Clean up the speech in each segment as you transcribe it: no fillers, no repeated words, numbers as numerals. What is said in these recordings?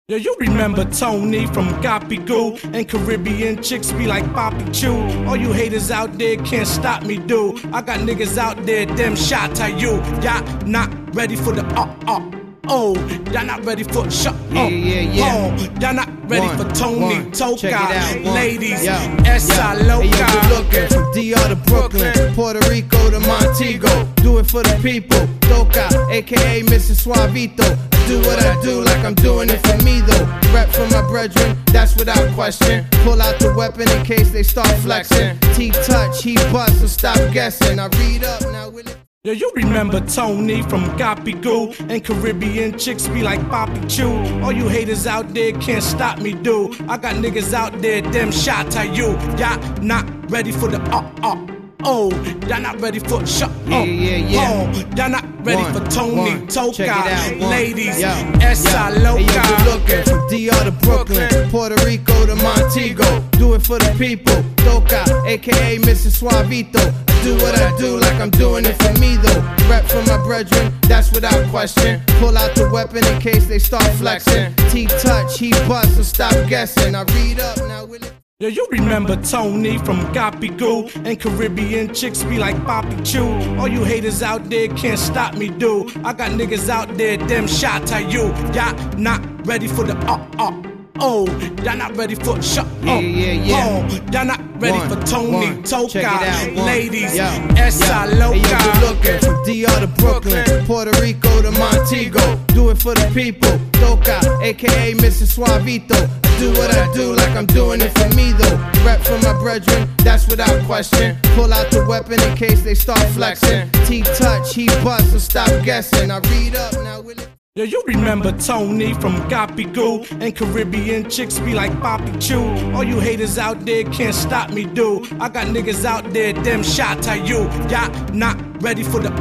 Yo, you remember Tony from Goppy Goo, and Caribbean chicks be like Poppy Chew. All you haters out there can't stop me, dude. I got niggas out there, them shot at you. Y'all not ready for the oh, y'all not ready for shut up. Oh, y'all not ready for Tony Toka. Ladies, esa loca. Hey, you looking from DR to Brooklyn, Puerto Rico to Montego. Do it for the people. Toka, aka Mr. Suavito. Do what I do like I'm doing it for me though. Rep for my brethren, that's without question. Pull out the weapon in case they start flexing. T-touch, he bust, so stop guessing. I read up, now will it? Yo, you remember Tony from Goppy Goo, and Caribbean chicks be like Poppy Chew. All you haters out there can't stop me, dude. I got niggas out there, them shot at you. Y'all not ready for the oh, y'all not ready for shut up. Oh, y'all not ready for Tony Toka. Ladies, esa loca. Hey, you looking from DR to Brooklyn, Puerto Rico to Montego. Do it for the people. Toka, aka Mr. Suavito. Do what I do like I'm doing it for me though. Rep for my brethren, that's without question. Pull out the weapon in case they start flexing. T-touch, he bust, so stop guessing. I read up, now will it? Yo, you remember Tony from Goppy Goo, and Caribbean chicks be like Poppy Chew. All you haters out there can't stop me, dude. I got niggas out there, them shot at you. Y'all not ready for the oh, y'all not ready for shut up. Oh, y'all not ready for Tony Toka. Ladies, esa loca. Hey, you looking from DR to Brooklyn, Puerto Rico to Montego. Do it for the people. Toka, aka Mr. Suavito. Do what I do like I'm doing it for me though. Rep for my brethren, that's without question. Pull out the weapon in case they start flexing. T-touch, he bust, so stop guessing. I read up, now will it? Yo, you remember Tony from Goppy Goo, and Caribbean chicks be like Poppy Chew. All you haters out there can't stop me, dude. I got niggas out there, them shot at you. Y'all not ready for the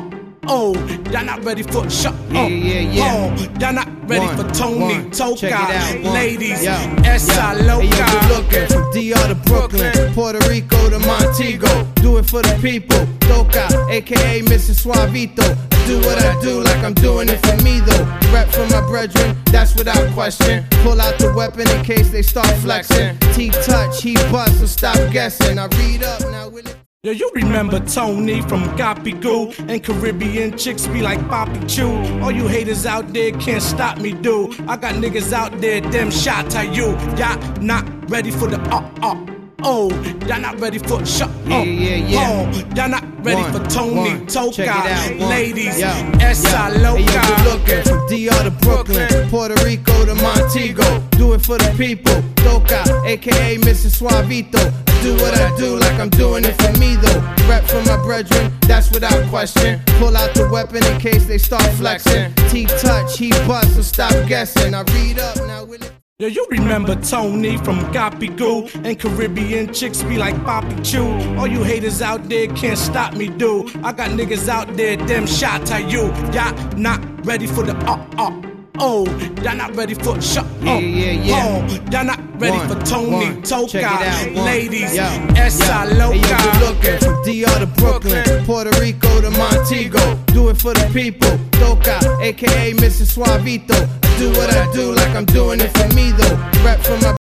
oh, y'all not ready for shut up. Oh, y'all not ready for Tony Toka. Ladies, esa loca. Hey, you looking from DR to Brooklyn, Puerto Rico to Montego. Do it for the people. Toka, aka Mr. Suavito. Do what I do like I'm doing it for me though. Rep for my brethren, that's without question. Pull out the weapon in case they start flexing. T-touch, he bust, so stop guessing. I read up, now will it? Yo, you remember Tony from Goppy Goo, and Caribbean chicks be like Poppy Chew. All you haters out there can't stop me, dude. I got niggas out there, them shot at you. Y'all not ready for the oh, y'all not ready for shut up. Oh, y'all not ready for Tony Toka. Ladies, esa loca. Hey, you looking from DR to Brooklyn, Puerto Rico to Montego. Do it for the people. Toka, aka Mr. Suavito. Do what I do like I'm doing it for me though. Rep for my brethren, that's without question. Pull out the weapon in case they start flexing. T-touch, he bust, so stop guessing. I read up, now will it? Yo, you remember Tony from Goppy Goo, and Caribbean chicks be like Poppy Chew. All you haters out there can't stop me, dude. I got niggas out there, them shot at you. Y'all not ready for the oh, y'all not ready for shut up. Oh, y'all not ready for Tony Toka. Ladies, esa loca. Hey, you looking from DR to Brooklyn, Puerto Rico to Montego. Do it for the people. Toka, aka Mr. Suavito. Do what I do like I'm doing it for me though. Rep for my